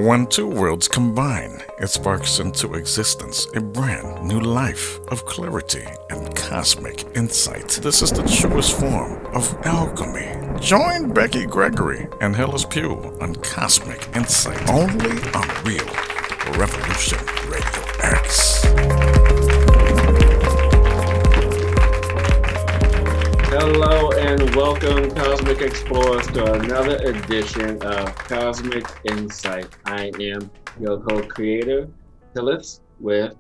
When two worlds combine, it sparks into existence a brand new life of clarity and cosmic insight. This is the truest form of alchemy. Join Becky Gregory and Hillis Pugh on Cosmic Insight, only on Real Revolution Radio X. Hello and welcome, Cosmic Explorers, to another edition of Cosmic Insight. I am your co-creator, Hillis, with...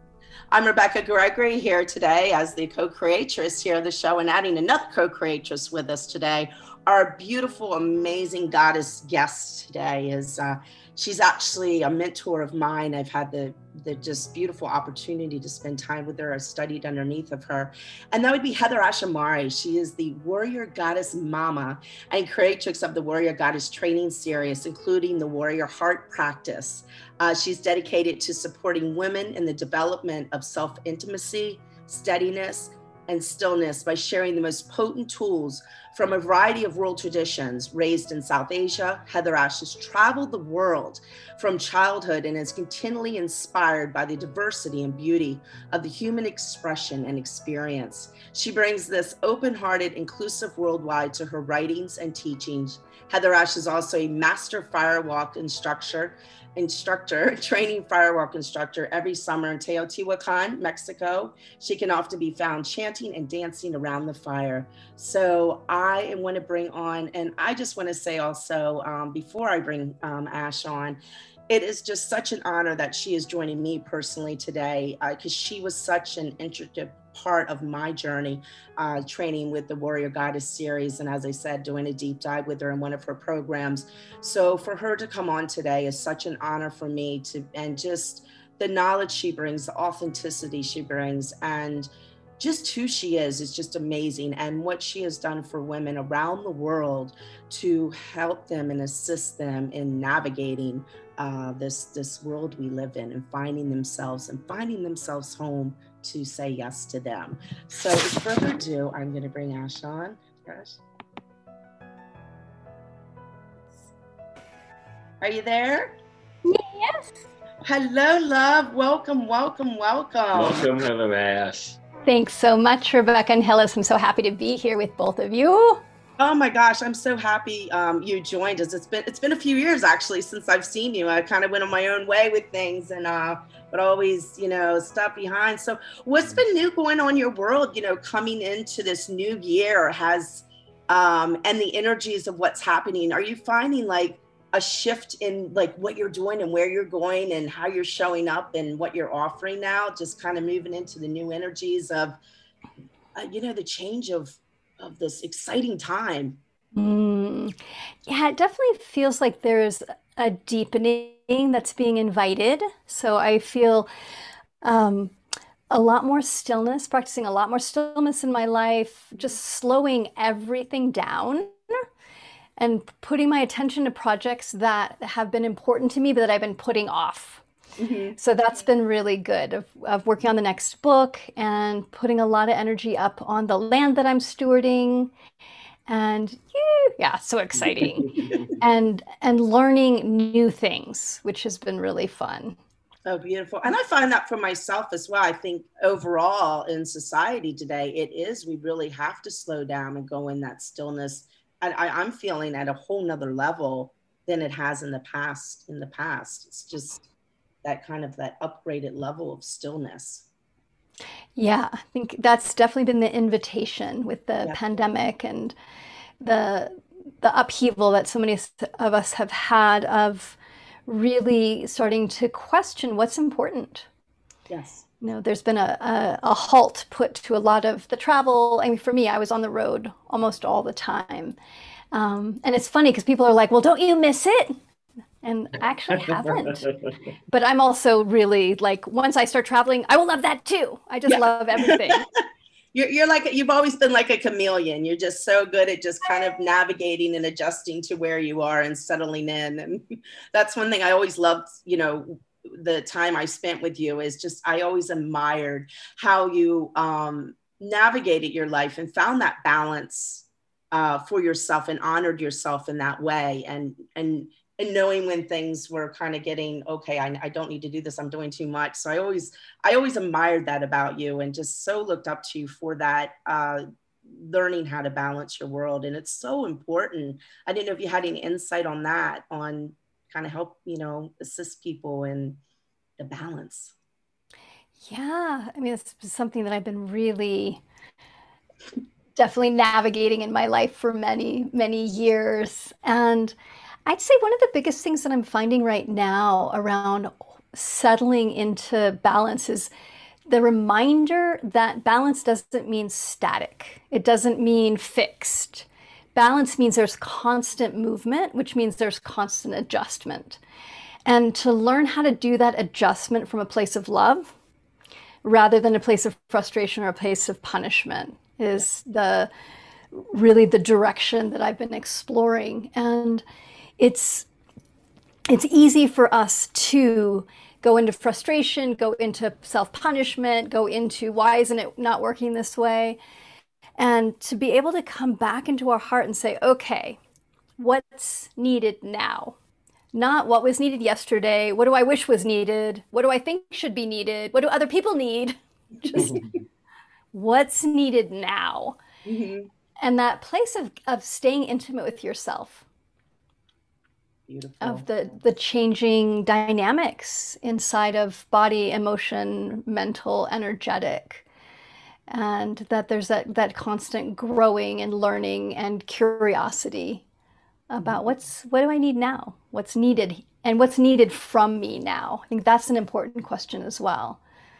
I'm Rebecca Gregory, here today as the co-creatress here of the show, and adding another co-creatress with us today. Our beautiful, amazing goddess guest today is, she's actually a mentor of mine. I've had the just beautiful opportunity to spend time with her. I studied underneath of her. And that would be Heather Ashamari. She is the Warrior Goddess Mama and creatrix of the Warrior Goddess Training Series, including the Warrior Heart Practice. She's dedicated to supporting women in the development of self-intimacy, steadiness, and stillness by sharing the most potent tools from a variety of world traditions. Raised in South Asia, Heather Ash has traveled the world from childhood and is continually inspired by the diversity and beauty of the human expression and experience. She brings this open-hearted, inclusive worldwide to her writings and teachings. Heather Ash is also a master firewalk instructor, training firewalk instructor every summer in Teotihuacan, Mexico. She can often be found chanting and dancing around the fire. So I want to bring on, and I just want to say also, before I bring Ash on, it is just such an honor that she is joining me personally today, because she was such an intricate part of my journey, training with the Warrior Goddess series. And as I said, doing a deep dive with her in one of her programs. So for her to come on today is such an honor for me and just the knowledge she brings, the authenticity she brings, and just who she is just amazing. And what she has done for women around the world to help them and assist them in navigating this world we live in and finding themselves home to say yes to them. So without further ado, I'm going to bring Ash on. Ash. Are you there? Yes. Hello, love. Welcome, welcome, welcome. Welcome, Heather Ash. Thanks so much, Rebecca and Hillis. I'm so happy to be here with both of you. Oh my gosh, I'm so happy you joined us. It's been a few years actually since I've seen you. I kind of went on my own way with things and but always, stuff behind. So what's been new going on in your world, coming into this new year has and the energies of what's happening? Are you finding like a shift in like what you're doing and where you're going and how you're showing up and what you're offering now, just kind of moving into the new energies of the change of this exciting time? Yeah, it definitely feels like there's a deepening that's being invited. So I feel a lot more stillness, practicing a lot more stillness in my life, just slowing everything down and putting my attention to projects that have been important to me, but that I've been putting off. Mm-hmm. So that's been really good of working on the next book and putting a lot of energy up on the land that I'm stewarding, and yeah, so exciting. and learning new things, which has been really fun. Oh, beautiful. And I find that for myself as well. I think overall in society today, we really have to slow down and go in that stillness. I'm feeling at a whole nother level than it has in the past. It's just that upgraded level of stillness. Yeah, I think that's definitely been the invitation with the pandemic and the upheaval that so many of us have had of really starting to question what's important. Yes. There's been a halt put to a lot of the travel. I mean, for me, I was on the road almost all the time. And it's funny because people are like, well, don't you miss it? And I actually haven't. But I'm also really like, once I start traveling, I will love that too. I just love everything. You're like, you've always been like a chameleon. You're just so good at just kind of navigating and adjusting to where you are and settling in. And that's one thing I always loved, the time I spent with you is just, I always admired how you navigated your life and found that balance for yourself and honored yourself in that way, and knowing when things were kind of getting, okay, I don't need to do this, I'm doing too much. So I always admired that about you, and just so looked up to you for that, learning how to balance your world. And it's so important. I didn't know if you had any insight on that, on kind of help, assist people in the balance. Yeah, I mean, it's something that I've been really definitely navigating in my life for many, many years. And I'd say one of the biggest things that I'm finding right now around settling into balance is the reminder that balance doesn't mean static. It doesn't mean fixed. Balance means there's constant movement, which means there's constant adjustment. And to learn how to do that adjustment from a place of love rather than a place of frustration or a place of punishment is really the direction that I've been exploring. And it's easy for us to go into frustration, go into self-punishment, go into why isn't it not working this way? And to be able to come back into our heart and say, okay, what's needed now? Not what was needed yesterday. What do I wish was needed? What do I think should be needed? What do other people need? Just what's needed now? Mm-hmm. And that place of staying intimate with yourself. Beautiful. Of the changing dynamics inside of body, emotion, mental, energetic. And that there's that constant growing and learning and curiosity about what do I need now? What's needed and what's needed from me now? I think that's an important question as well.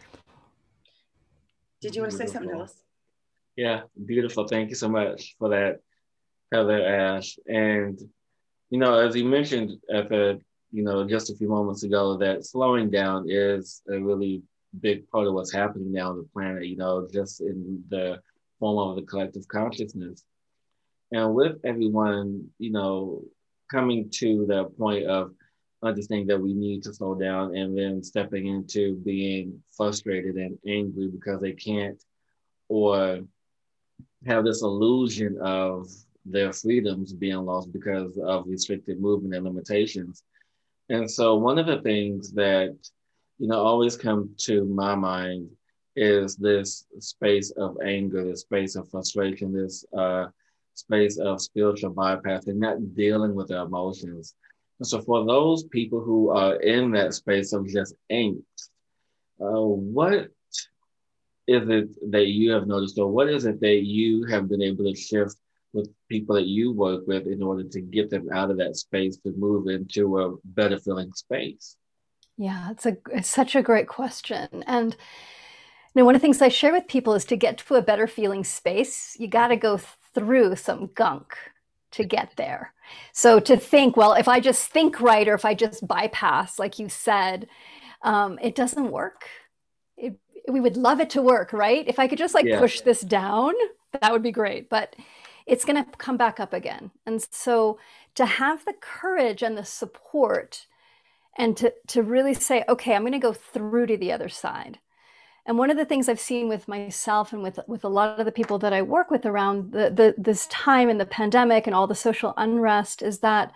Did you want to say something else? Yeah, beautiful. Thank you so much for that, Heather Ash. And, as you mentioned just a few moments ago, that slowing down is a really big part of what's happening now on the planet, just in the form of the collective consciousness. And with everyone, coming to the point of understanding that we need to slow down, and then stepping into being frustrated and angry because they can't, or have this illusion of their freedoms being lost because of restricted movement and limitations. And so one of the things that, always come to my mind is this space of anger, this space of frustration, this space of spiritual bypass, and not dealing with their emotions. And so for those people who are in that space of just angst, what is it that you have noticed, or what is it that you have been able to shift with people that you work with in order to get them out of that space to move into a better feeling space? Yeah, it's such a great question. And one of the things I share with people is to get to a better feeling space, you got to go through some gunk to get there. So to think, well, if I just think right, or if I just bypass, like you said, it doesn't work. We would love it to work, right? If I could just push this down, that would be great. But it's going to come back up again. And so to have the courage and the support and to really say, okay, I'm going to go through to the other side. And one of the things I've seen with myself and with a lot of the people that I work with around this time in the pandemic and all the social unrest is that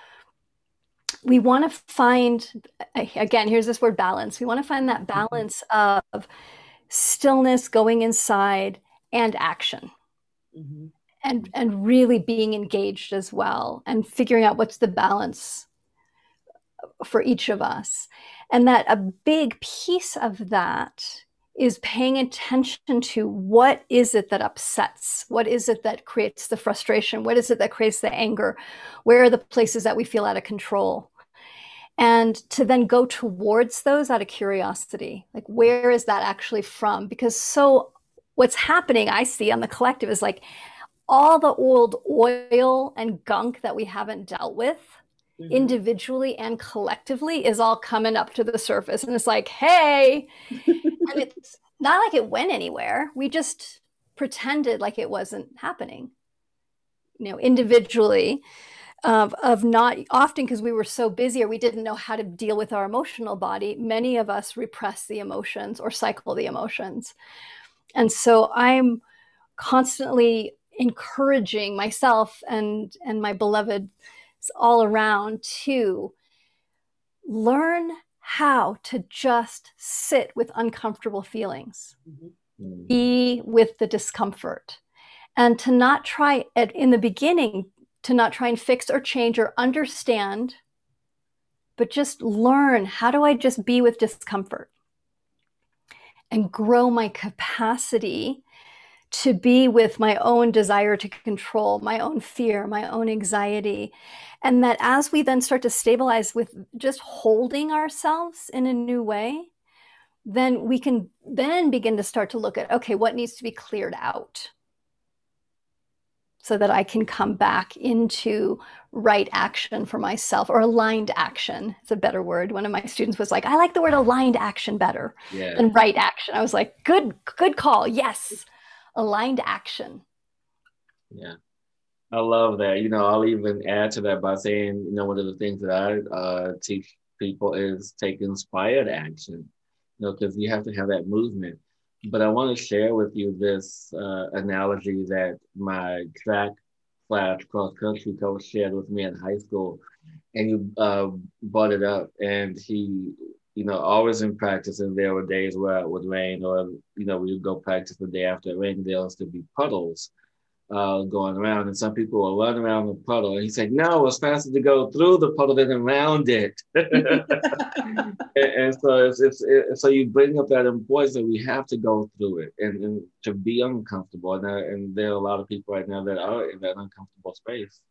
we want to find, again, here's this word balance. We want to find that balance of stillness, going inside, and action. Mm-hmm. And really being engaged as well, and figuring out what's the balance for each of us. And that a big piece of that is paying attention to what is it that upsets? What is it that creates the frustration? What is it that creates the anger? Where are the places that we feel out of control? And to then go towards those out of curiosity. Like, where is that actually from? Because so what's happening, I see on the collective, is like all the old oil and gunk that we haven't dealt with individually and collectively is all coming up to the surface. And it's like, hey, and it's not like it went anywhere. We just pretended like it wasn't happening, individually, of not often, because we were so busy or we didn't know how to deal with our emotional body. Many of us repress the emotions or cycle the emotions. And so I'm constantly encouraging myself and my beloved all around to learn how to just sit with uncomfortable feelings, be with the discomfort, and to not try in the beginning to not try and fix or change or understand, but just learn, how do I just be with discomfort and grow my capacity to be with my own desire to control, my own fear, my own anxiety. And that as we then start to stabilize with just holding ourselves in a new way, then we can then begin to start to look at, okay, what needs to be cleared out so that I can come back into right action for myself, or aligned action. It's a better word. One of my students was like, I like the word aligned action better than right action. I was like, good call. Yes. Aligned action. Yeah, I love that. I'll even add to that by saying, one of the things that I teach people is take inspired action, because you have to have that movement. But I want to share with you this analogy that my track / cross country coach shared with me in high school, and you brought it up, and he, always in practice, and there were days where it would rain, or we would go practice the day after it rained. There used to be puddles going around, and some people will run around the puddle. And he said, "No, it's faster to go through the puddle than around it." and so so you bring up that importance that we have to go through it and to be uncomfortable. And there are a lot of people right now that are in that uncomfortable space.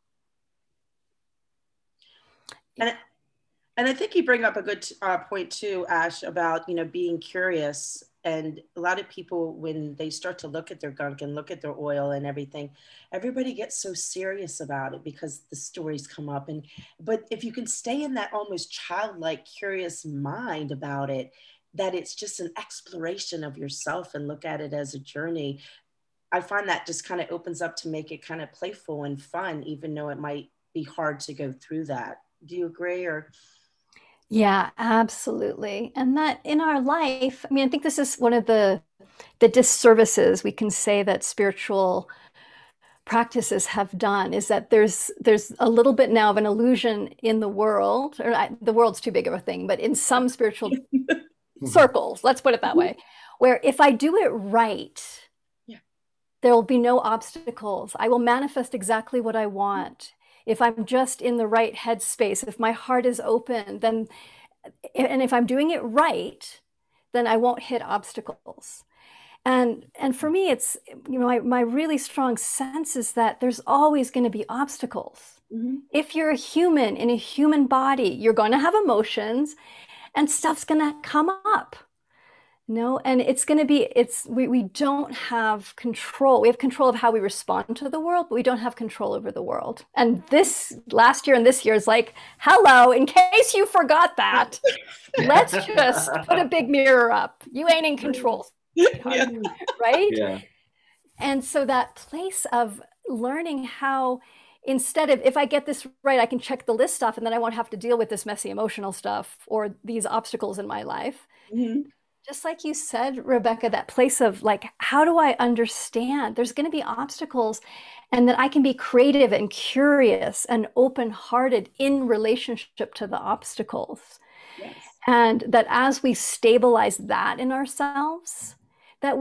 And I think you bring up a good point too, Ash, about, being curious. And a lot of people, when they start to look at their gunk and look at their oil and everything, everybody gets so serious about it because the stories come up. But if you can stay in that almost childlike, curious mind about it, that it's just an exploration of yourself and look at it as a journey, I find that just kind of opens up to make it kind of playful and fun, even though it might be hard to go through that. Do you agree? Or yeah, absolutely. And that in our life, I think this is one of the disservices we can say that spiritual practices have done, is that there's a little bit now of an illusion in the world, or the world's too big of a thing, but in some spiritual circles, let's put it that way, where if I do it right, there will be no obstacles. I will manifest exactly what I want. If I'm just in the right headspace, if my heart is open, then, and if I'm doing it right, then I won't hit obstacles. And for me, it's, my really strong sense is that there's always going to be obstacles. If you're a human in a human body, you're going to have emotions and stuff's going to come up. And it's going to be, we don't have control. We have control of how we respond to the world, but we don't have control over the world. And this last year and this year is like, hello, in case you forgot that, let's just put a big mirror up. You ain't in control, right? Yeah. And so that place of learning how, instead of, if I get this right, I can check the list off and then I won't have to deal with this messy emotional stuff or these obstacles in my life. Just like you said, Rebecca, that place of like, how do I understand there's going to be obstacles, and that I can be creative and curious and open-hearted in relationship to the obstacles. Yes. And that as we stabilize that in ourselves, that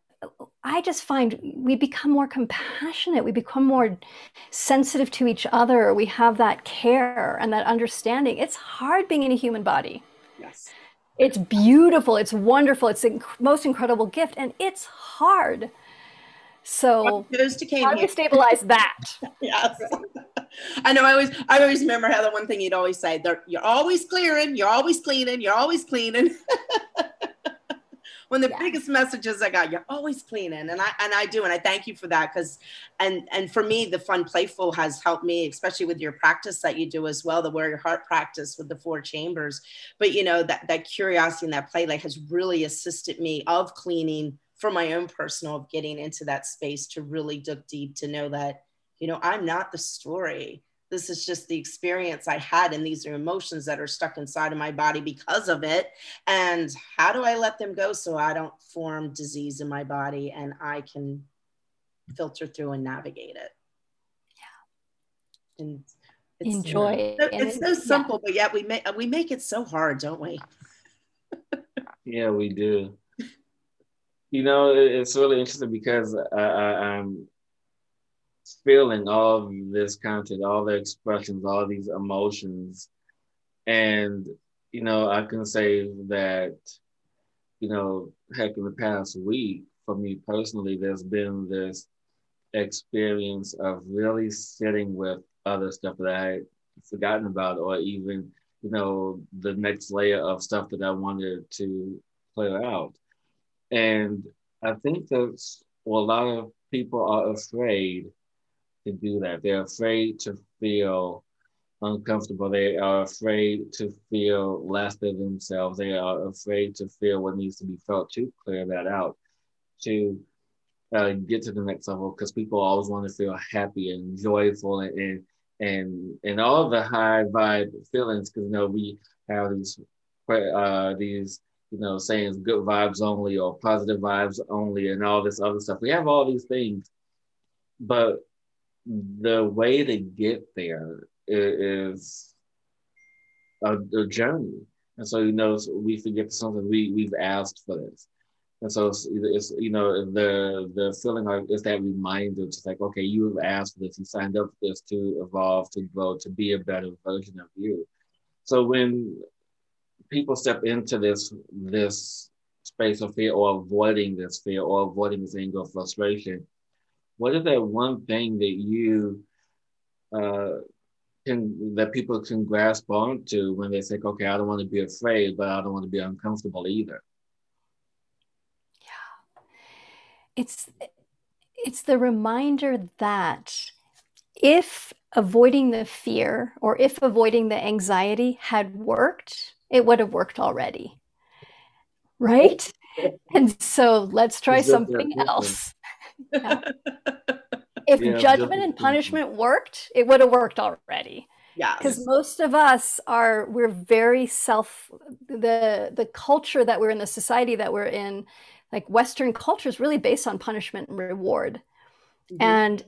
I just find we become more compassionate, we become more sensitive to each other, we have that care and that understanding. It's hard being in a human body. Yes. It's beautiful. It's wonderful. It's the most incredible gift, and it's hard. So how do we stabilize that? Yes. I know. I always remember how the one thing you'd always say, you're always clearing, you're always cleaning, you're always cleaning. One of the biggest messages I got, you're always cleaning. And I do. And I thank you for that. Because, and for me, the fun playful has helped me, especially with your practice that you do as well, the Warrior Heart practice with the 4 chambers. But, that curiosity and that play has really assisted me of cleaning for my own personal, of getting into that space to really dig deep, to know that, I'm not the story. This is just the experience I had, and these are emotions that are stuck inside of my body because of it. And how do I let them go so I don't form disease in my body and I can filter through and navigate it. Yeah. And Enjoy it. It's so simple, but yet we make it so hard, don't we? Yeah, we do. You know, it's really interesting because I'm feeling all of this content, all the expressions, all these emotions. And, you know, I can say that, you know, heck, in the past week, for me personally, there's been this experience of really sitting with other stuff that I had forgotten about, or even, you know, the next layer of stuff that I wanted to clear out. And I think that's well, a lot of people are afraid to do that. They're afraid to feel uncomfortable. They are afraid to feel less than themselves. They are afraid to feel what needs to be felt to clear that out, to get to the next level, because people always want to feel happy and joyful and all the high vibe feelings. Because you know we have these you know sayings, good vibes only or positive vibes only, and all this other stuff. We have all these things, but the way to get there is a journey. And so, you know, we forget something. We've asked for this. And so it's you know, the feeling like it's that reminder. It's like, okay, you have asked for this. You signed up for this to evolve, to grow, to be a better version of you. So when people step into this space of fear, or avoiding this fear, or avoiding this anger or frustration, what is that one thing that you that people can grasp onto when they think, okay, I don't want to be afraid, but I don't want to be uncomfortable either? Yeah. It's the reminder that if avoiding the fear or if avoiding the anxiety had worked, it would have worked already. Right? And so let's try something else. Yeah. If judgment and punishment worked, it would have worked already. Yeah. Because most of us we're very the culture that we're in, the society that we're in, like Western culture, is really based on punishment and reward. Mm-hmm. And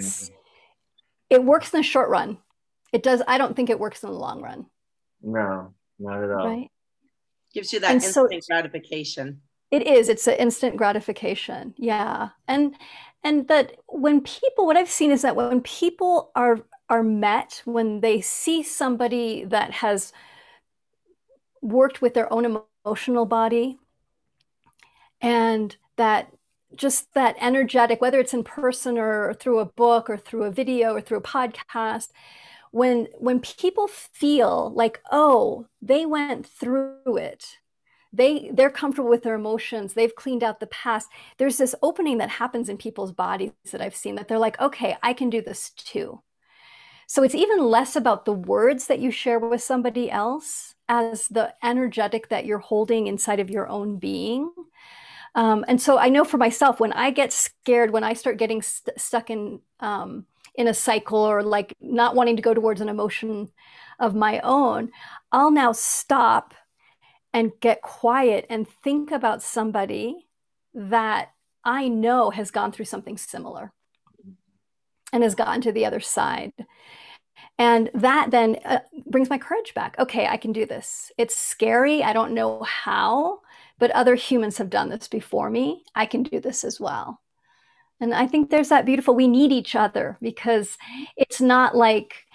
it works in the short run. It does. I don't think it works in the long run. No, not at all. Right? Gives you that instant gratification. It is. It's an instant gratification. Yeah. And that when people, what I've seen is that when people are met, when they see somebody that has worked with their own emotional body, and that just that energetic, whether it's in person or through a book or through a video or through a podcast, when people feel like, oh, they went through it, they're comfortable with their emotions, they've cleaned out the past, there's this opening that happens in people's bodies that I've seen, that they're like, okay, I can do this too. So it's even less about the words that you share with somebody else as the energetic that you're holding inside of your own being. And so I know for myself, when I get scared, when I start getting stuck in a cycle, or like not wanting to go towards an emotion of my own, I'll now stop and get quiet and think about somebody that I know has gone through something similar and has gotten to the other side. And that then brings my courage back. Okay, I can do this. It's scary. I don't know how, but other humans have done this before me. I can do this as well. And I think there's that beautiful, we need each other, because it's not like,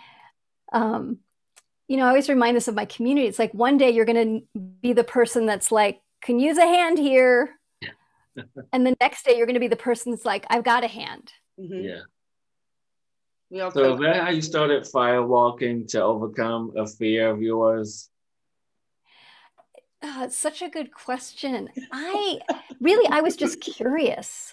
I always remind this of my community. It's like one day you're going to be the person that's like, can use a hand here. And the next day you're going to be the person that's like, I've got a hand. Mm-hmm. Yeah. So is that how you started firewalking, to overcome a fear of yours? It's such a good question. I was just curious.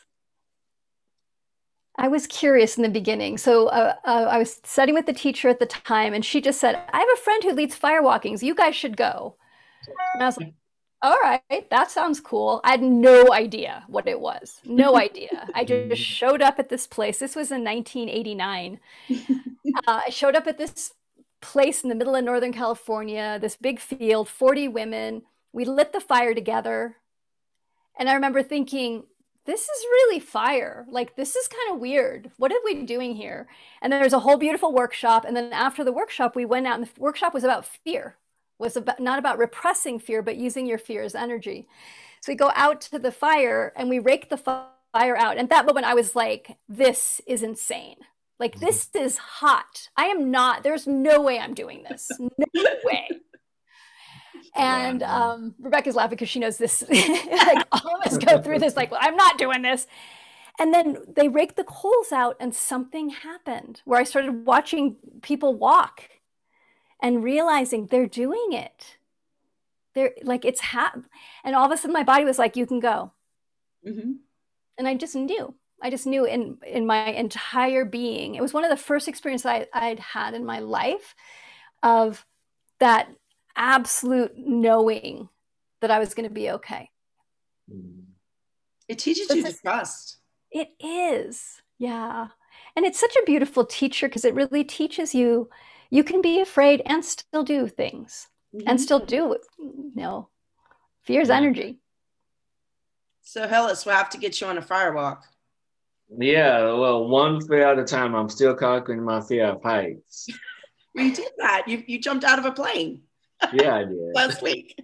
I was curious in the beginning. So I was studying with the teacher at the time, and she just said, I have a friend who leads firewalkings. You guys should go. And I was like, all right, that sounds cool. I had no idea what it was. No idea. I just showed up at this place. This was in 1989. I showed up at this place in the middle of Northern California, this big field, 40 women. We lit the fire together. And I remember thinking, this is really fire. Like, this is kind of weird. What are we doing here? And there's a whole beautiful workshop. And then after the workshop, we went out, and the workshop was about fear, was about not about repressing fear, but using your fear as energy. So we go out to the fire and we rake the fire out. And at that moment, I was like, this is insane. Like, this is hot. I am not, there's no way I'm doing this. No way. And Rebecca's laughing because she knows this. Like, all of us go through this, like, well, I'm not doing this. And then they raked the coals out and something happened where I started watching people walk and realizing they're doing it. They're like, it's and all of a sudden my body was like, you can go. Mm-hmm. And I just knew in my entire being. It was one of the first experiences I'd had in my life of that absolute knowing that I was going to be okay. It teaches you to trust. It is. Yeah. And it's such a beautiful teacher because it really teaches you can be afraid and still do things and still do, fear's energy. So Hillis, we'll have to get you on a fire walk. Yeah, well, one fear at a time. I'm still conquering my fear of heights. You did that. You jumped out of a plane. Yeah, I did. Last week.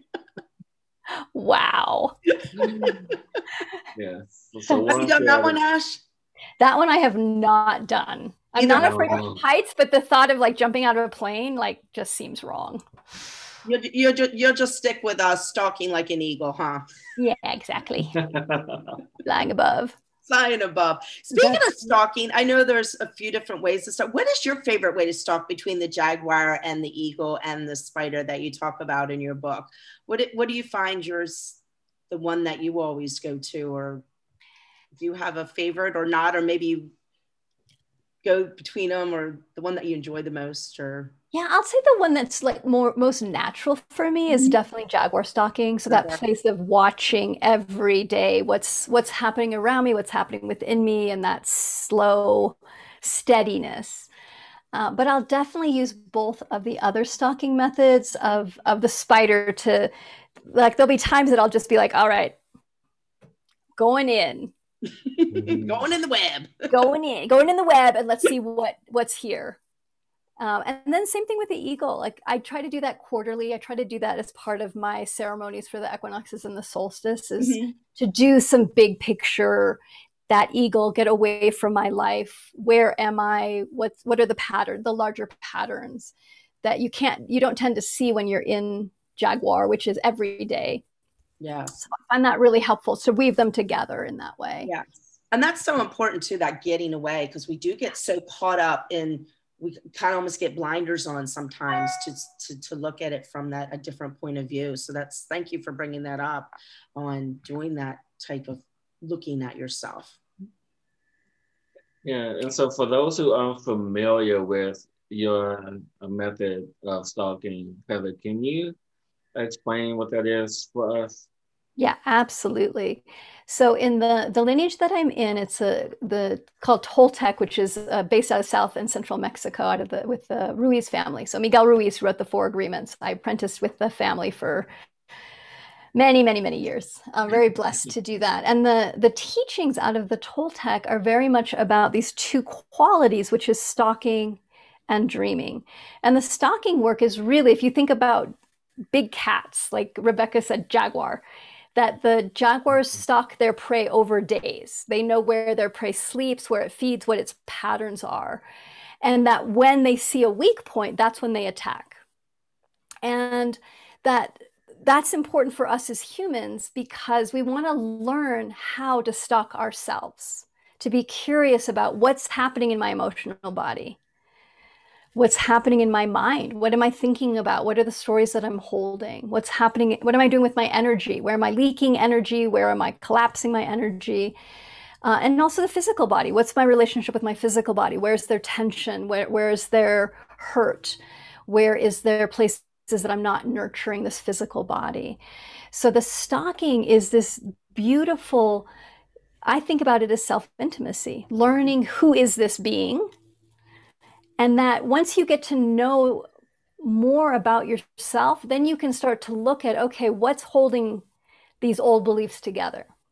Wow. Yeah. So have you done that one, Ash? That one I have not done. I'm not afraid of heights, but the thought of like jumping out of a plane just seems wrong. You'll just stick with stalking like an eagle, huh? Yeah, exactly. Flying above. Flying above. Speaking of stalking, I know there's a few different ways to stalk. What is your favorite way to stalk between the jaguar and the eagle and the spider that you talk about in your book? What do you find yours, the one that you always go to, or do you have a favorite or not, or maybe you go between them, or the one that you enjoy the most? Or yeah, I'll say the one that's like most natural for me is definitely jaguar stalking. So that place of watching every day what's happening around me, what's happening within me, and that slow steadiness. But I'll definitely use both of the other stalking methods of the spider to, like, there'll be times that I'll just be like, all right, going in. Going in the web. going in the web, and let's see what's here. And then same thing with the eagle. Like, I try to do that quarterly. I try to do that as part of my ceremonies for the equinoxes and the solstices, to do some big picture, that eagle, get away from my life. Where am I? What are the larger patterns that you don't tend to see when you're in jaguar, which is every day. Yeah. So I find that really helpful to weave them together in that way. Yeah. And that's so important too, that getting away, because we do get so caught up in, we kind of almost get blinders on sometimes to look at it from a different point of view. So thank you for bringing that up on doing that type of looking at yourself. Yeah. And so for those who aren't familiar with your method of stalking, Heather, can you explain what that is for us? Yeah, absolutely. So in the lineage that I'm in, it's called Toltec, which is based out of South and Central Mexico, with the Ruiz family. So Miguel Ruiz wrote the Four Agreements. I apprenticed with the family for many, many, many years. I'm very blessed to do that. And the teachings out of the Toltec are very much about these two qualities, which is stalking and dreaming. And the stalking work is really, if you think about big cats, like Rebecca said, jaguar, that the jaguars stalk their prey over days. They know where their prey sleeps, where it feeds, what its patterns are. And that when they see a weak point, that's when they attack. And that's important for us as humans, because we want to learn how to stalk ourselves, to be curious about what's happening in my emotional body. What's happening in my mind? What am I thinking about? What are the stories that I'm holding? What's happening? What am I doing with my energy? Where am I leaking energy? Where am I collapsing my energy? And also the physical body. What's my relationship with my physical body? Where's there tension? Where is there hurt? Where is there places that I'm not nurturing this physical body? So the stalking is this beautiful, I think about it as self-intimacy, learning who is this being. And that once you get to know more about yourself, then you can start to look at, okay, what's holding these old beliefs together?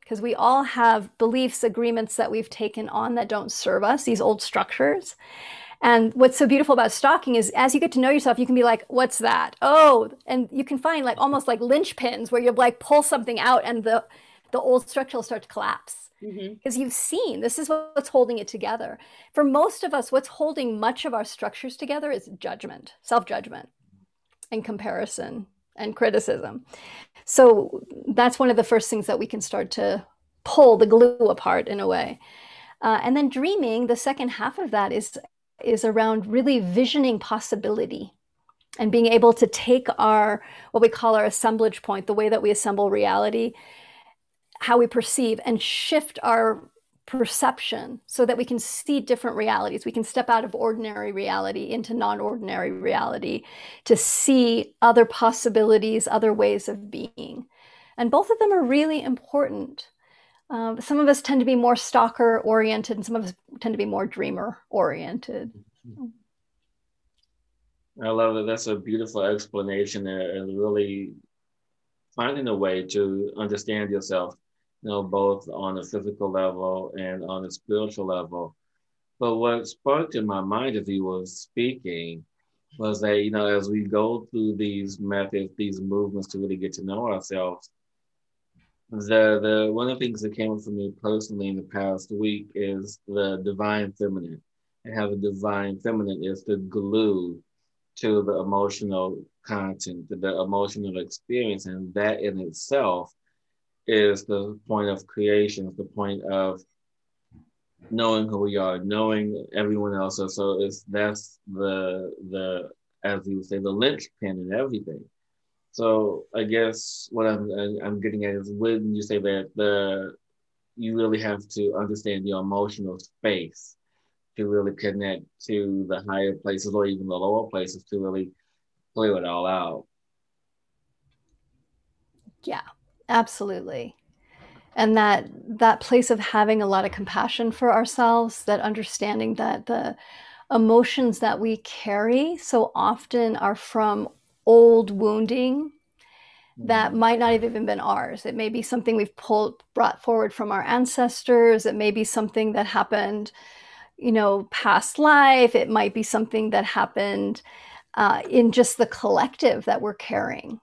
because we all have beliefs, agreements that we've taken on that don't serve us, these old structures. And what's so beautiful about stalking is as you get to know yourself, you can be like, what's that? Oh, and you can find like almost like linchpins where you like pull something out and the old structure will start to collapse. Because you've seen this is what's holding it together. For most of us, what's holding much of our structures together is judgment, self-judgment, and comparison and criticism. So that's one of the first things that we can start to pull the glue apart in a way. And then dreaming, the second half of that is around really visioning possibility and being able to take our, what we call our assemblage point, the way that we assemble reality, how we perceive, and shift our perception so that we can see different realities. We can step out of ordinary reality into non-ordinary reality to see other possibilities, other ways of being. And both of them are really important. Some of us tend to be more stalker oriented and some of us tend to be more dreamer oriented. I love it. That's a beautiful explanation and really finding a way to understand yourself, both on a physical level and on a spiritual level. But what sparked in my mind as he was speaking was that, as we go through these methods, these movements to really get to know ourselves, the one of the things that came up for me personally in the past week is the divine feminine. And how the divine feminine is the glue to the emotional content, to the emotional experience. And that in itself is the point of creation, the point of knowing who we are, knowing everyone else. So that's the as you would say, the linchpin in everything. So I guess what I'm getting at is, when you say that you really have to understand your emotional space to really connect to the higher places or even the lower places to really clear it all out. Yeah, absolutely. And that place of having a lot of compassion for ourselves, that understanding that the emotions that we carry so often are from old wounding that might not have even been ours. It may be something we've brought forward from our ancestors. It may be something that happened, past life. It might be something that happened in just the collective that we're carrying.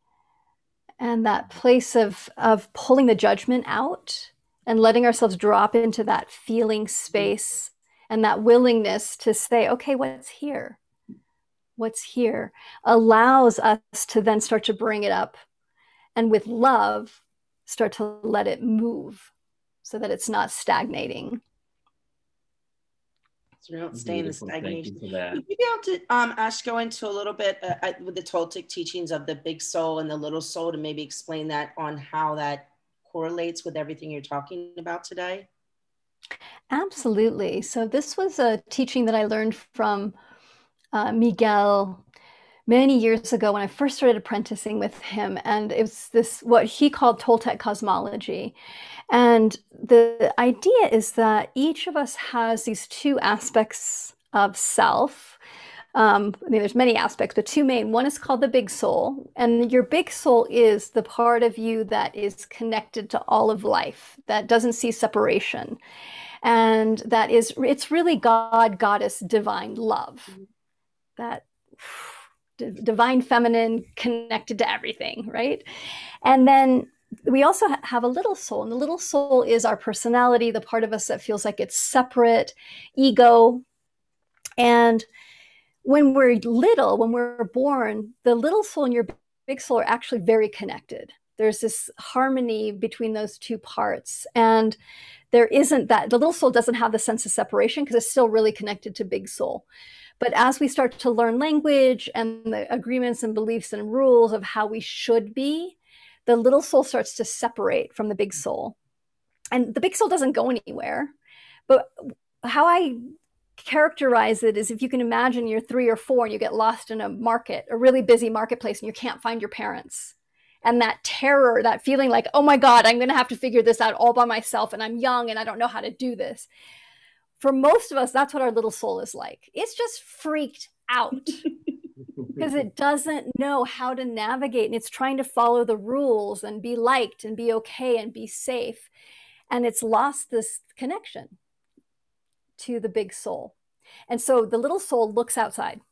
And that place of pulling the judgment out and letting ourselves drop into that feeling space and that willingness to say, okay, what's here? What's here allows us to then start to bring it up and with love, start to let it move so that it's not stagnating. So we don't stay in the stagnation. Would you be able to Ash, go into a little bit with the Toltec teachings of the big soul and the little soul, to maybe explain that on how that correlates with everything you're talking about today? Absolutely. So this was a teaching that I learned from Miguel many years ago when I first started apprenticing with him. And it was this, what he called Toltec cosmology. And the idea is that each of us has these two aspects of self. There's many aspects, but two main. One is called the big soul. And your big soul is the part of you that is connected to all of life, that doesn't see separation. And it's really God, goddess, divine love. That divine feminine connected to everything, right? And then we also have a little soul, and the little soul is our personality, the part of us that feels like it's separate, ego. And when we're little, when we're born, the little soul and your big soul are actually very connected. There's this harmony between those two parts. And there isn't that, the little soul doesn't have the sense of separation because it's still really connected to big soul. But as we start to learn language and the agreements and beliefs and rules of how we should be, the little soul starts to separate from the big soul. And the big soul doesn't go anywhere. But how I characterize it is, if you can imagine you're 3 or 4 and you get lost in a market, a really busy marketplace, and you can't find your parents. And that terror, that feeling like, oh my God, I'm going to have to figure this out all by myself, and I'm young and I don't know how to do this. For most of us, that's what our little soul is like. It's just freaked out. because it doesn't know how to navigate, and it's trying to follow the rules and be liked and be okay and be safe. And it's lost this connection to the big soul. And so the little soul looks outside.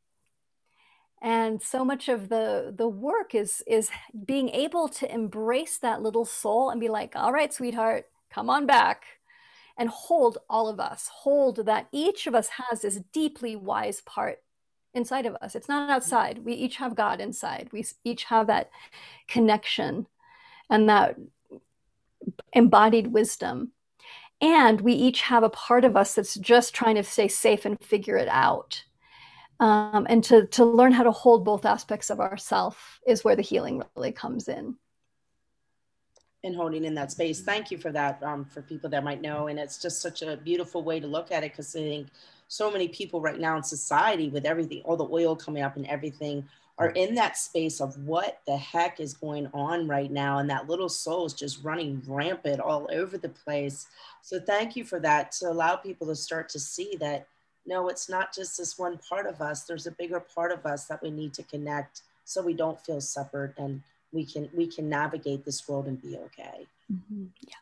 And so much of the work is being able to embrace that little soul and be like, all right, sweetheart, come on back, and hold all of us, hold that each of us has this deeply wise part inside of us. It's not outside. We each have God inside. We each have that connection and that embodied wisdom. And we each have a part of us that's just trying to stay safe and figure it out. And to learn how to hold both aspects of ourself is where the healing really comes in. And holding in that space. Thank you for that, for people that might know. And it's just such a beautiful way to look at it, because I think so many people right now in society, with everything, all the oil coming up and everything, are in that space of what the heck is going on right now. And that little soul is just running rampant all over the place. So thank you for that, to allow people to start to see that, no, it's not just this one part of us. There's a bigger part of us that we need to connect, so we don't feel separate, and we can navigate this world and be okay. Mm-hmm.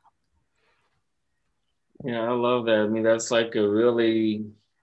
Yeah, I love that. I mean, that's like a really,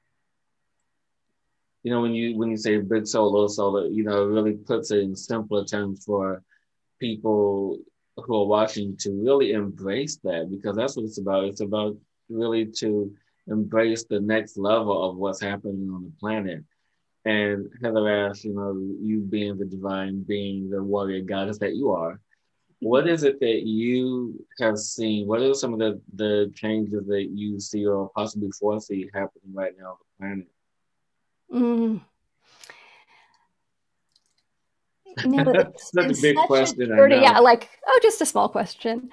when you say big soul, little soul, it really puts it in simpler terms for people who are watching to really embrace that, because that's what it's about. It's about really to embrace the next level of what's happening on the planet. And Heather asked, you being the divine being, the warrior goddess that you are, what is it that you have seen? What are some of the changes that you see or possibly foresee happening right now on the planet? It's such a big question. Yeah, just a small question.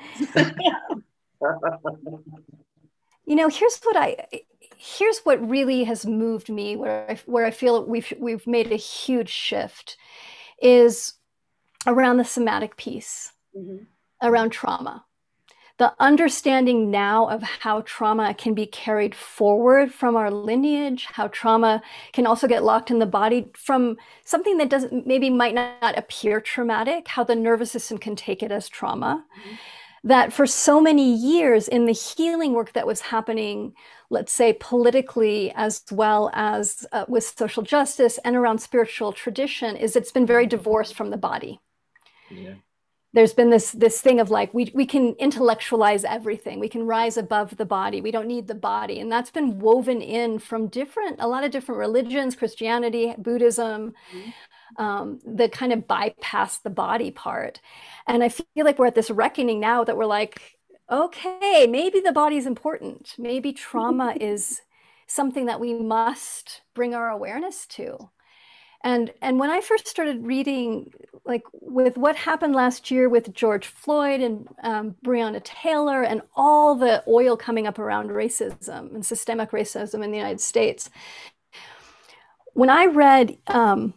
Here's what really has moved me, where I feel we've made a huge shift, is around the somatic piece, mm-hmm. around trauma. The understanding now of how trauma can be carried forward from our lineage, how trauma can also get locked in the body from something that might not appear traumatic, how the nervous system can take it as trauma. Mm-hmm. That for so many years in the healing work that was happening, let's say politically, as well as with social justice and around spiritual tradition, is it's been very divorced from the body. Yeah. There's been this thing of like, we can intellectualize everything. We can rise above the body. We don't need the body. And that's been woven in from a lot of different religions, Christianity, Buddhism, that kind of bypass the body part. And I feel like we're at this reckoning now that we're like, okay, maybe the body's important. Maybe trauma is something that we must bring our awareness to. And when I first started reading, like with what happened last year with George Floyd and Breonna Taylor and all the oil coming up around racism and systemic racism in the United States, when I read Resmaa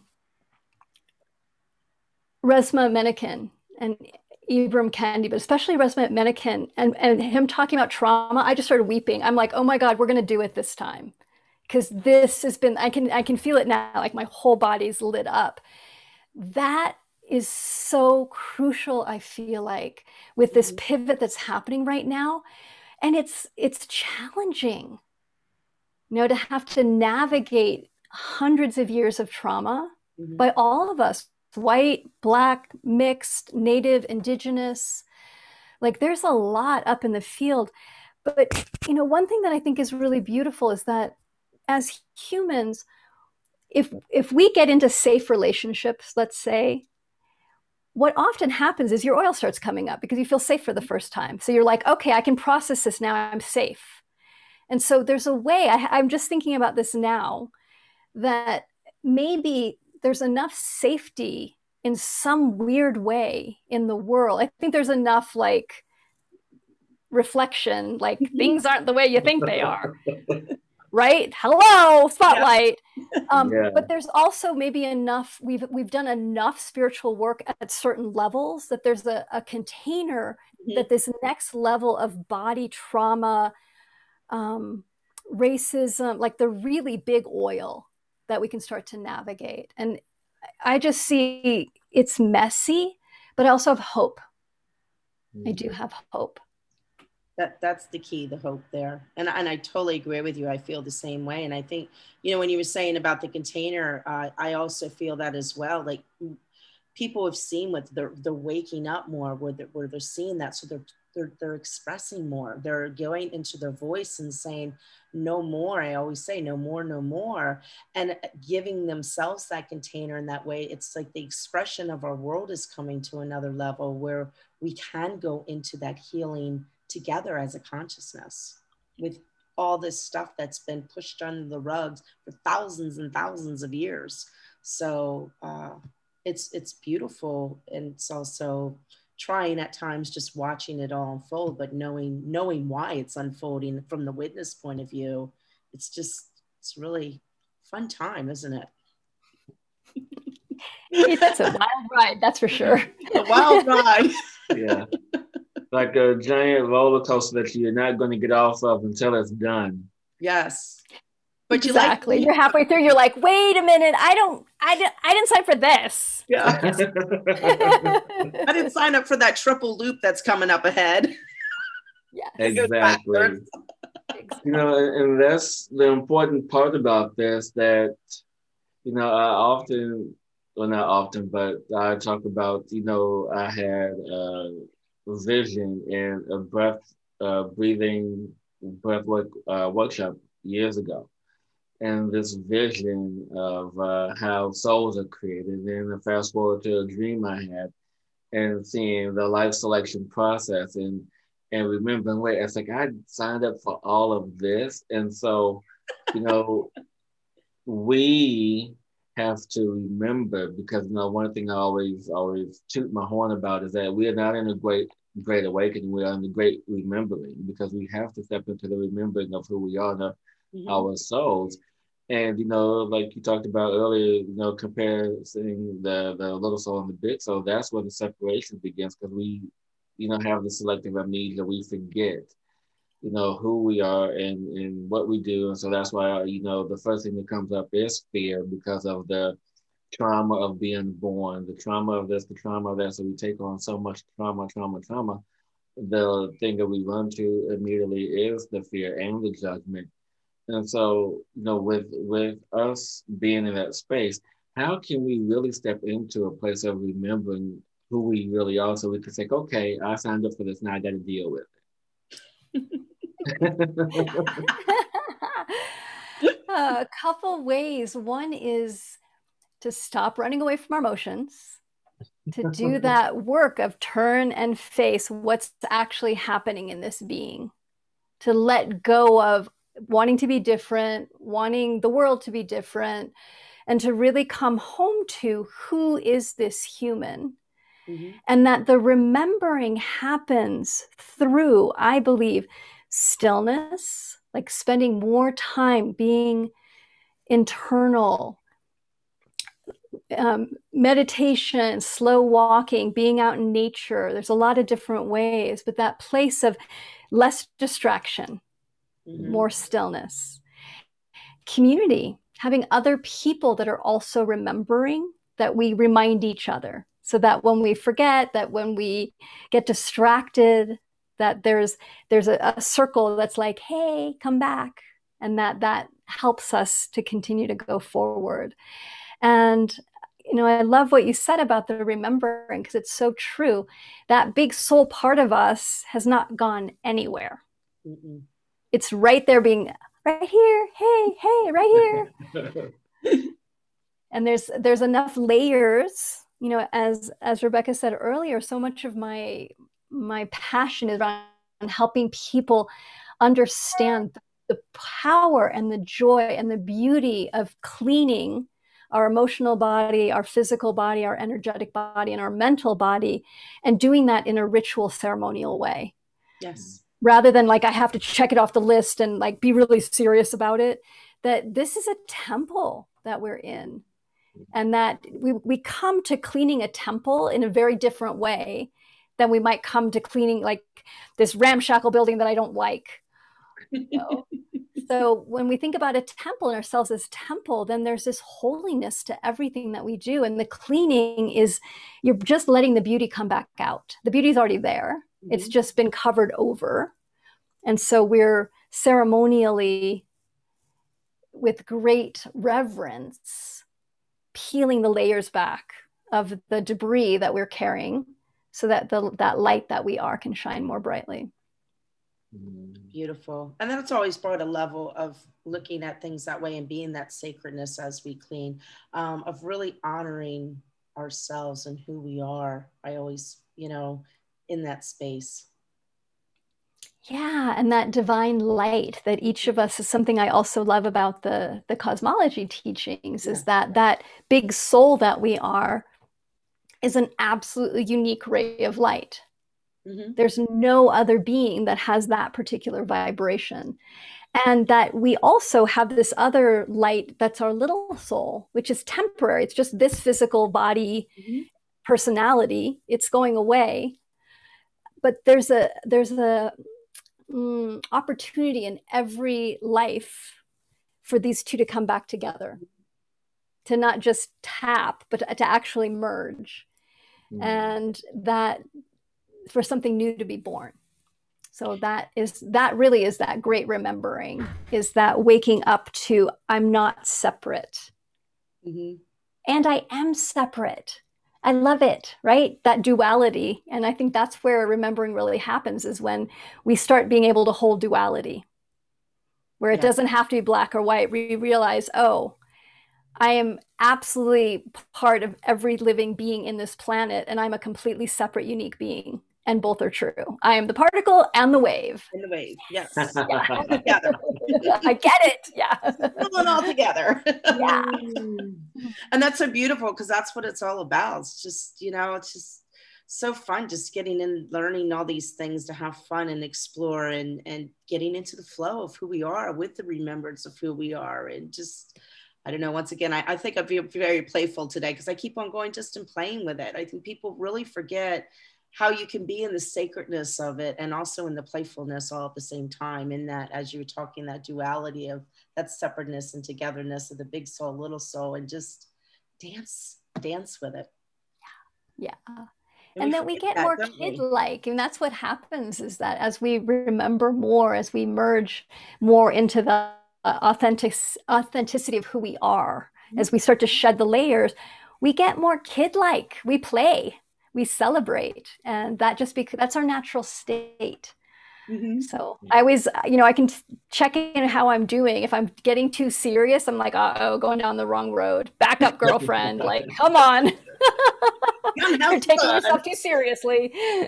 Menakem and Ibram Kendi, but especially Resmaa Menakem and him talking about trauma, I just started weeping. I'm like, oh my God, we're going to do it this time. Because this has been, I can feel it now, like my whole body's lit up. That is so crucial, I feel like, with this pivot that's happening right now. And it's challenging, to have to navigate hundreds of years of trauma by all of us, white, Black, mixed, Native, Indigenous. Like there's a lot up in the field. But, one thing that I think is really beautiful is that as humans, if we get into safe relationships, let's say, what often happens is your oil starts coming up because you feel safe for the first time. So you're like, okay, I can process this now, I'm safe. And so there's a way, I'm just thinking about this now, that maybe there's enough safety in some weird way in the world. I think there's enough like reflection, like things aren't the way you think they are. Right? Hello, spotlight. Yeah. But there's also maybe enough, we've done enough spiritual work at certain levels that there's a container that this next level of body trauma, racism, like the really big oil that we can start to navigate. And I just see it's messy, but I also have hope. I do have hope. That's the key, the hope there. And I totally agree with you. I feel the same way. And I think, you know, when you were saying about the container, I also feel that as well. Like people have seen what they're waking up more, where they're seeing that. So they're expressing more. They're going into their voice and saying, no more. I always say no more, no more. And giving themselves that container in that way, it's like the expression of our world is coming to another level where we can go into that healing together as a consciousness with all this stuff that's been pushed under the rugs for thousands and thousands of years. So it's beautiful. And it's also trying at times just watching it all unfold, but knowing why it's unfolding from the witness point of view. It's really fun time, isn't it? It's a wild ride, that's for sure. A wild ride. Yeah. Like a giant roller coaster that you're not going to get off of until it's done. Yes. But exactly. You're halfway through, you're like, wait a minute, I didn't sign for this. Yeah. I didn't sign up for that triple loop that's coming up ahead. Yeah. Exactly. You know, and that's the important part about this, that, you know, not often, but I talk about, you know, I had a vision in a breathing breathwork workshop years ago. And this vision of how souls are created. And then fast forward to a dream I had and seeing the life selection process and remembering, wait, it's like I signed up for all of this. And so, you know, we have to remember, because, you know, one thing I always toot my horn about is that we are not in a great awakening. We are in the great remembering, because we have to step into the remembering of who we are, our souls. And, you know, like you talked about earlier, you know, comparing the little soul and the big soul, that's where the separation begins, because we, you know, have the selective amnesia. We forget, you know, who we are and what we do. And so that's why, you know, the first thing that comes up is fear, because of the trauma of being born, the trauma of this, the trauma of that. So we take on so much trauma. The thing that we run to immediately is the fear and the judgment. And so, you know, with us being in that space, how can we really step into a place of remembering who we really are, so we can say, okay, I signed up for this, now I got to deal with it. A couple ways. One is to stop running away from our emotions, to do that work of turn and face what's actually happening in this being, to let go of wanting to be different, wanting the world to be different, and to really come home to who is this human. Mm-hmm. And that the remembering happens through, I believe, stillness, like spending more time being internal, meditation, slow walking, being out in nature. There's a lot of different ways, but that place of less distraction, mm-hmm. more stillness, community, having other people that are also remembering, that we remind each other, so that when we forget, that when we get distracted, that there's a circle that's like, hey, come back. And that helps us to continue to go forward. And, you know, I love what you said about the remembering, because it's so true. That big soul part of us has not gone anywhere. Mm-mm. It's right there, being right here. Hey, right here. And there's enough layers, you know, as Rebecca said earlier, so much of my passion is around helping people understand the power and the joy and the beauty of cleaning our emotional body, our physical body, our energetic body, and our mental body, and doing that in a ritual, ceremonial way. Yes. Rather than like, I have to check it off the list and like be really serious about it, that this is a temple that we're in. And that we come to cleaning a temple in a very different way than we might come to cleaning like this ramshackle building that I don't like. You know? So when we think about a temple and ourselves as temple, then there's this holiness to everything that we do. And the cleaning is you're just letting the beauty come back out. The beauty's already there. It's just been covered over. And so we're ceremonially, with great reverence, peeling the layers back of the debris that we're carrying so that that light that we are can shine more brightly. Beautiful. And that's always brought a level of looking at things that way and being that sacredness as we clean, of really honoring ourselves and who we are. I always, in that space. Yeah, and that divine light that each of us is something I also love about the cosmology teachings is that big soul that we are is an absolutely unique ray of light. There's no other being that has that particular vibration. And that we also have this other light that's our little soul, which is temporary. It's just this physical body personality. It's going away. But there's a opportunity in every life for these two to come back together, to not just tap, but to actually merge. And that for something new to be born. So that really is that great remembering, is that waking up to, I'm not separate. And I am separate. I love it, right? That duality. And I think that's where remembering really happens, is when we start being able to hold duality, where it doesn't have to be black or white. We realize, oh, I am absolutely part of every living being in this planet, and I'm a completely separate, unique being. And both are true. I am the particle and the wave. And the wave, yes. Yeah. All together. I get it. Yeah. Pulling all together. Yeah. And that's so beautiful, because that's what it's all about. It's just, it's just so fun, just getting in, learning all these things to have fun and explore and getting into the flow of who we are with the remembrance of who we are. And just, I don't know, once again, I think I'll be very playful today, because I keep on going just and playing with it. I think people really forget how you can be in the sacredness of it and also in the playfulness all at the same time, in that, as you were talking, that duality of that separateness and togetherness of the big soul, little soul, and just dance with it. Yeah. And then we get more kid-like. And that's what happens, is that as we remember more, as we merge more into the authenticity of who we are, as we start to shed the layers, we get more kid-like. We play. We celebrate, and that's our natural state. So I always, I can check in how I'm doing. If I'm getting too serious, I'm like, oh, going down the wrong road. Back up, girlfriend. Like, come on. You're taking yourself too seriously.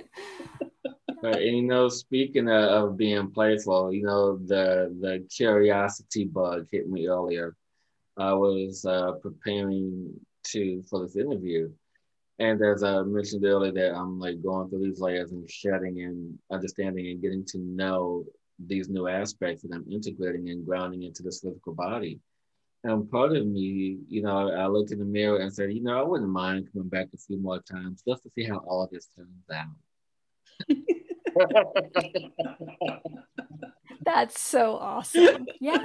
Right. And speaking of being playful, the curiosity bug hit me earlier. I was preparing for this interview. And as I mentioned earlier, that I'm like going through these layers and shedding and understanding and getting to know these new aspects that I'm integrating and grounding into this physical body. And part of me, I looked in the mirror and said, I wouldn't mind coming back a few more times just to see how all this turns out. That's so awesome. Yeah.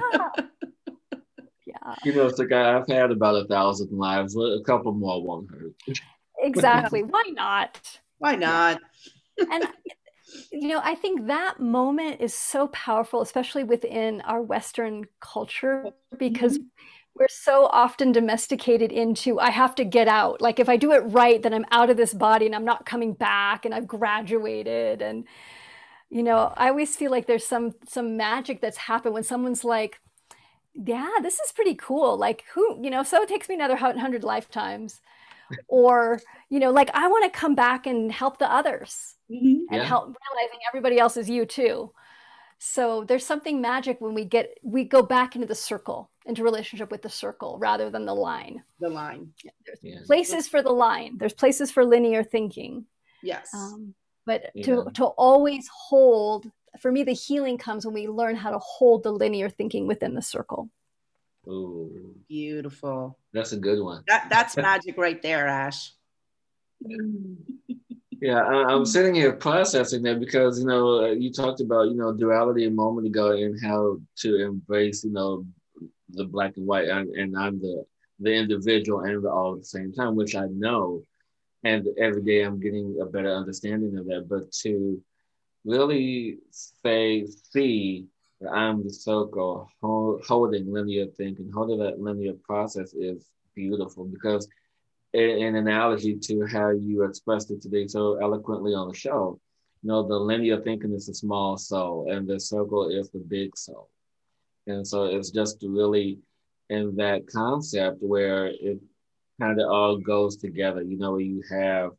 Yeah. It's like I've had about 1,000 lives. A couple more won't hurt. Exactly. Why not? Why not? And, I think that moment is so powerful, especially within our Western culture, because we're so often domesticated into, I have to get out. Like, if I do it right, then I'm out of this body and I'm not coming back and I've graduated. And, I always feel like there's some magic that's happened when someone's like, yeah, this is pretty cool. Like, so it takes me another 100 lifetimes. Or, like, I want to come back and help the others and help, realizing everybody else is you too. So there's something magic when we go back into the circle, into relationship with the circle rather than the line. The line. There's places for the line. There's places for linear thinking. Yes. But to always hold, for me, the healing comes when we learn how to hold the linear thinking within the circle. Ooh, beautiful. That's a good one. That's magic right there, Ash. Yeah, I'm sitting here processing that because you talked about duality a moment ago and how to embrace the black and white, and I'm the individual and the all at the same time, which I know, and every day I'm getting a better understanding of that. But to really see that I'm the circle holding linear thinking, holding that linear process is beautiful because in analogy to how you expressed it today so eloquently on the show, the linear thinking is the small soul and the circle is the big soul. And so it's just really in that concept where it kind of all goes together. You have,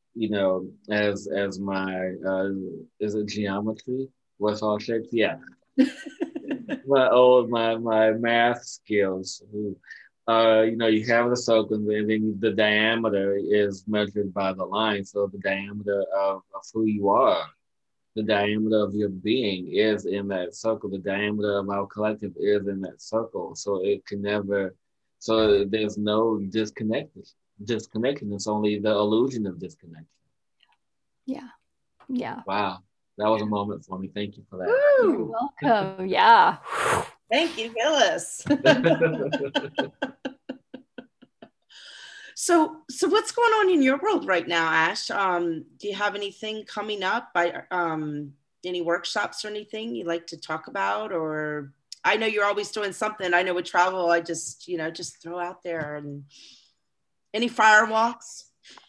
as my is it geometry? What's all shapes? Yeah, my math skills. You have the circle, and then the diameter is measured by the line. So the diameter of who you are, the diameter of your being is in that circle. The diameter of our collective is in that circle. So it can never. So there's no disconnection. It's only the illusion of disconnection. Yeah. Yeah. Wow. That was a moment for me. Thank you for that. You're welcome. Yeah. Thank you, Phyllis. So what's going on in your world right now, Ash? Do you have anything coming up? Any workshops or anything you'd like to talk about? Or I know you're always doing something. I know with travel, I just throw out there. And any fire walks?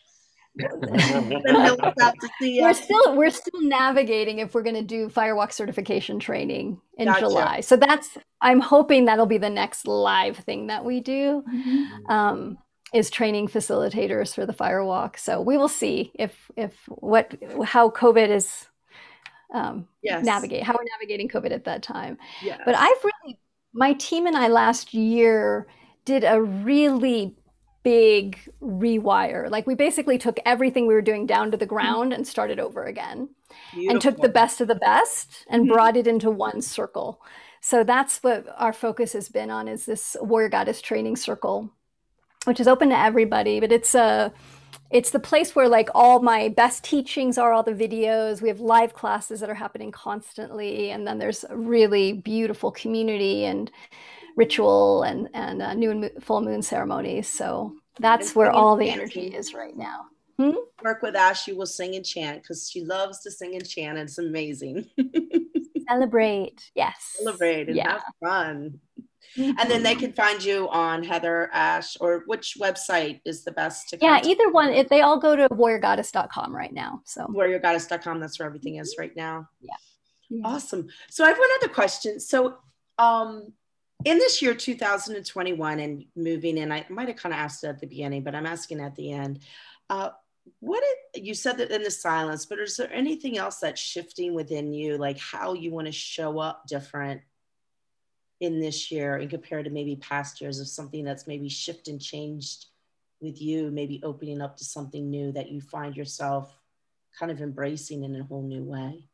We're still navigating if we're going to do Firewalk certification training in July. So I'm hoping that'll be the next live thing that we do. Mm-hmm. Is training facilitators for the Firewalk. So we will see how COVID is how we're navigating COVID at that time. Yes. But my team and I last year did a really big rewire. Like we basically took everything we were doing down to the ground and started over again. Beautiful. And took the best of the best and brought it into one circle. So that's what our focus has been on, is this Warrior Goddess Training Circle, which is open to everybody, but it's the place where like all my best teachings are, all the videos. We have live classes that are happening constantly. And then there's a really beautiful community and ritual and new and full moon ceremonies. So that's where all the energy is right now. Work with Ash, you will sing and chant because she loves to sing and chant. It's amazing. Celebrate. Yes. Celebrate and have fun. And then they can find you on Heather, Ash, or which website is the best to contact? Yeah, either one. They all go to warriorgoddess.com right now. So warriorgoddess.com, that's where everything is right now. Yeah. Awesome. So I have one other question. So in this year, 2021, and moving in, I might have kind of asked it at the beginning, but I'm asking at the end. You said that in the silence, but is there anything else that's shifting within you, like how you want to show up different in this year and compared to maybe past years, of something that's maybe shifted and changed with you, maybe opening up to something new that you find yourself kind of embracing in a whole new way?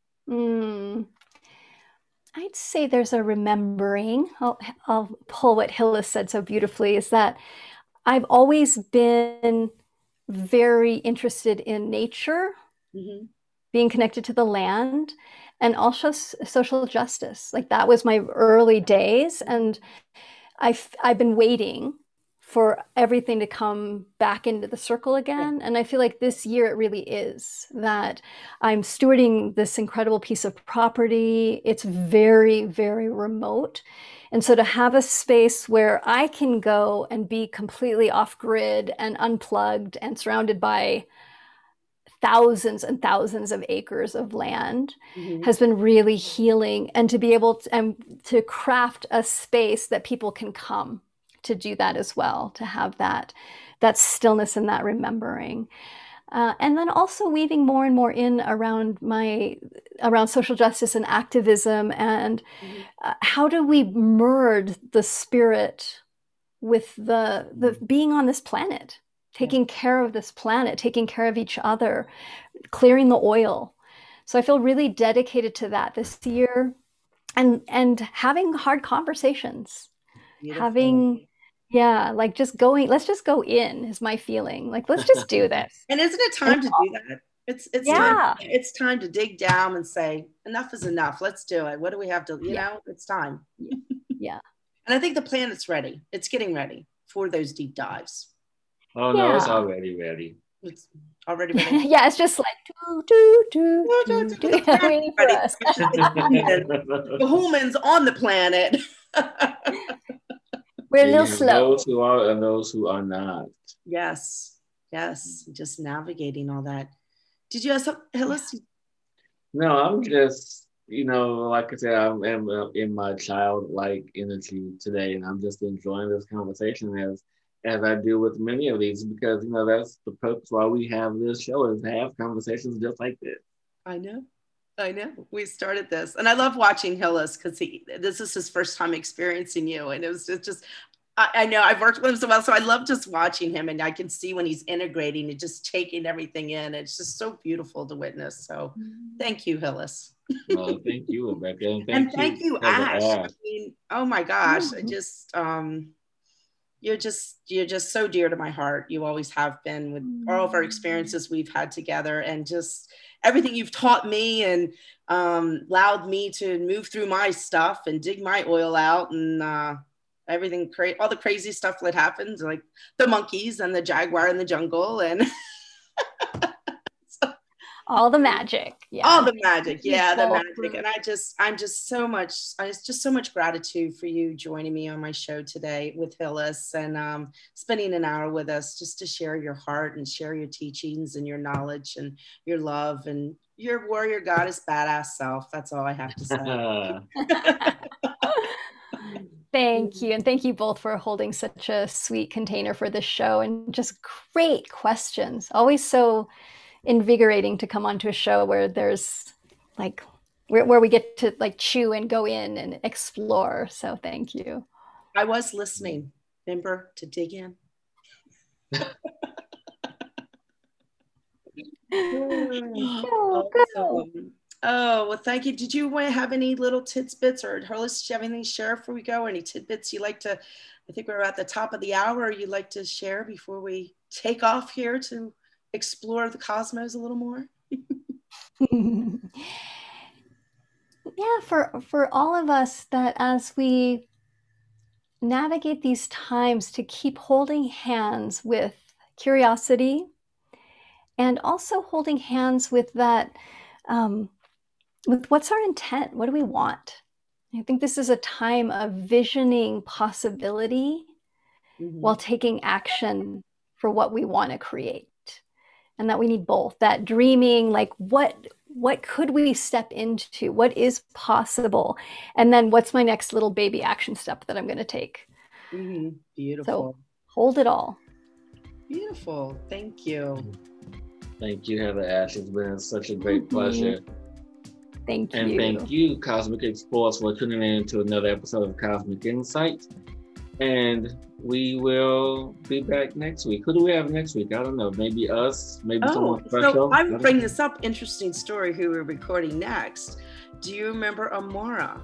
I'd say there's a remembering. I'll pull what Hillis said so beautifully, is that I've always been very interested in nature, being connected to the land, and also social justice. Like that was my early days. And I've been waiting for everything to come back into the circle again. And I feel like this year it really is, that I'm stewarding this incredible piece of property. It's very, very remote. And so to have a space where I can go and be completely off grid and unplugged and surrounded by thousands and thousands of acres of land has been really healing. And to be able to craft a space that people can come to do that as well, to have that stillness and that remembering. And then also weaving more and more in around social justice and activism, and how do we merge the spirit with the being on this planet, taking care of this planet, taking care of each other, clearing the oil. So I feel really dedicated to that this year, and having hard conversations, Yeah, like just going, let's just go in is my feeling. Like, let's just do this. And isn't it And time to do that? yeah, It's time to dig down and say, enough is enough. Let's do it. What do we have to, yeah, it's time. yeah, And I think the planet's ready. It's getting ready for those deep dives. Oh no, it's yeah. already ready. It's already ready. Yeah, it's just like waiting for Ready. us. The humans on the planet. We're a You little have slow. those who are and those who are not. Yes. Just navigating all that. Did you have something, Hillis? No, I'm just, like I said, I'm in my childlike energy today, and I'm just enjoying this conversation as I do with many of these, because that's the purpose why we have this show, is to have conversations just like this. I know. We started this, and I love watching Hillis because this is his first time experiencing you, and it was just I know I've worked with him so well, so I love just watching him, and I can see when he's integrating and just taking everything in. It's just so beautiful to witness. So, thank you, Hillis. Well, thank you, Rebecca, and thank you, Ash. I mean, oh my gosh, I just you're just so dear to my heart. You always have been, with all of our experiences we've had together, and just everything you've taught me, and allowed me to move through my stuff and dig my oil out, and everything, all the crazy stuff that happens, like the monkeys and the jaguar in the jungle, and all the magic. Yeah. All the magic. Yeah, the magic. And I'm just so much gratitude for you joining me on my show today with Hillis, and spending an hour with us just to share your heart and share your teachings and your knowledge and your love and your warrior goddess badass self. That's all I have to say. Thank you. And thank you both for holding such a sweet container for this show, and just great questions. Always so invigorating to come onto a show where there's like, where we get to like chew and go in and explore. So thank you. I was listening, remember, to dig in. Oh, well, thank you. Did you want to have any little tidbits, or Hillis, do you have anything to share before we go? Or any tidbits you like to, I think we're at the top of the hour, you'd like to share before we take off here to explore the cosmos a little more? Yeah, for all of us, that as we navigate these times, to keep holding hands with curiosity, and also holding hands with that, with what's our intent? What do we want? I think this is a time of visioning possibility while taking action for what we want to create. And that we need both, that dreaming, like what could we step into? What is possible? And then what's my next little baby action step that I'm going to take? Beautiful. So hold it all. Beautiful. Thank you. Thank you, Heather Ash. It's been such a great pleasure. Thank you. And thank you, Cosmic Explorers, for tuning in to another episode of Cosmic Insight. And we will be back next week. Who do we have next week? I don't know. Maybe us. Maybe someone special. So I would bring this up. Interesting story. Who we're recording next? Do you remember Amara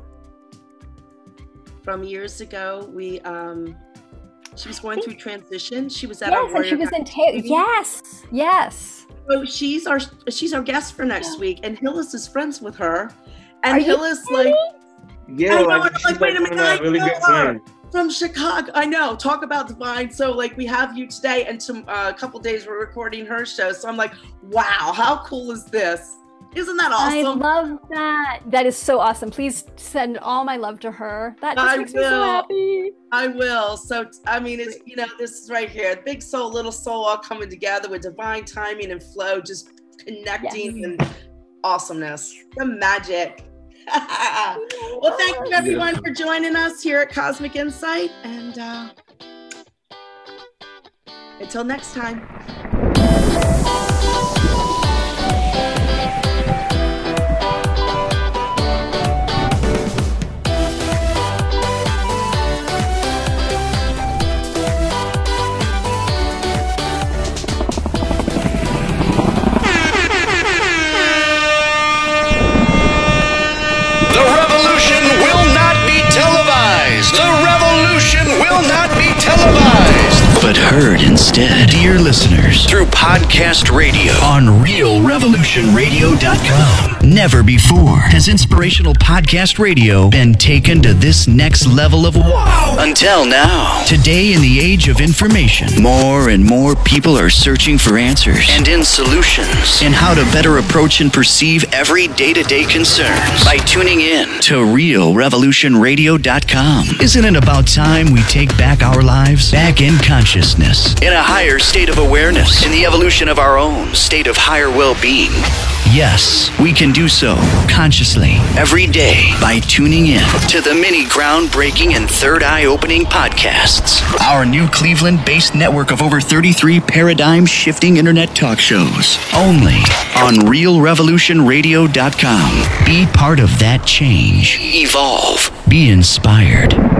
from years ago? We she was going through transition. She was at our and she was in yes. So she's our guest for next week, and Hillis is friends with her. And Hillis wait a minute, I really good friend from Chicago. I know. Talk about divine. So like we have you today, and a couple days we're recording her show. So I'm like, wow, how cool is this? Isn't that awesome? I love that. That is so awesome. Please send all my love to her. That just makes me so happy. I will. So, I mean, it's, this is right here. Big soul, little soul, all coming together with divine timing and flow, just connecting and awesomeness. The magic. Well, thank you everyone for joining us here at Cosmic Insight. And until next time. The revolution will not be televised. The revolution will not be televised. heard instead. Dear listeners, through podcast radio on RealRevolutionRadio.com. Never before has inspirational podcast radio been taken to this next level of wow. Until now. Today, in the age of information, more and more people are searching for answers and in solutions in how to better approach and perceive every day-to-day concerns by tuning in to RealRevolutionRadio.com. Isn't it about time we take back our lives, back in consciousness, in a higher state of awareness, in the evolution of our own state of higher well-being? Yes, we can do so consciously every day by tuning in to the many groundbreaking and third eye-opening podcasts. Our new Cleveland-based network of over 33 paradigm-shifting internet talk shows. Only on RealRevolutionRadio.com. Be part of that change. Evolve. Be inspired.